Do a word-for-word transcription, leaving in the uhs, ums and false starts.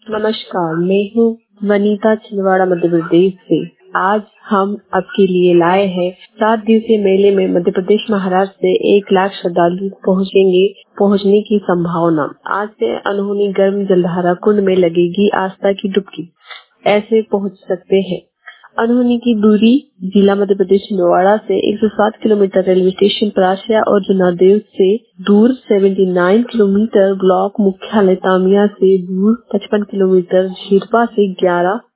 नमस्कार, मैं हूँ वनीता छिंदवाड़ा मध्य प्रदेश से। आज हम आपके लिए लाए हैं सात दिवसीय मेले में मध्य प्रदेश महाराष्ट्र से एक लाख श्रद्धालु पहुँचेंगे पहुँचने की संभावना। आज से अनहोनी गर्म जलधारा कुंड में लगेगी आस्था की डुबकी, ऐसे पहुँच सकते हैं। अनहोनी की दूरी जिला मध्य प्रदेश छिंदवाड़ा से एक सौ सात किलोमीटर, रेलवे स्टेशन परासिया और जुनादेव से दूर उन्यासी किलोमीटर, ब्लॉक मुख्यालय तामिया से दूर पचपन किलोमीटर, झिरपा से ग्यारह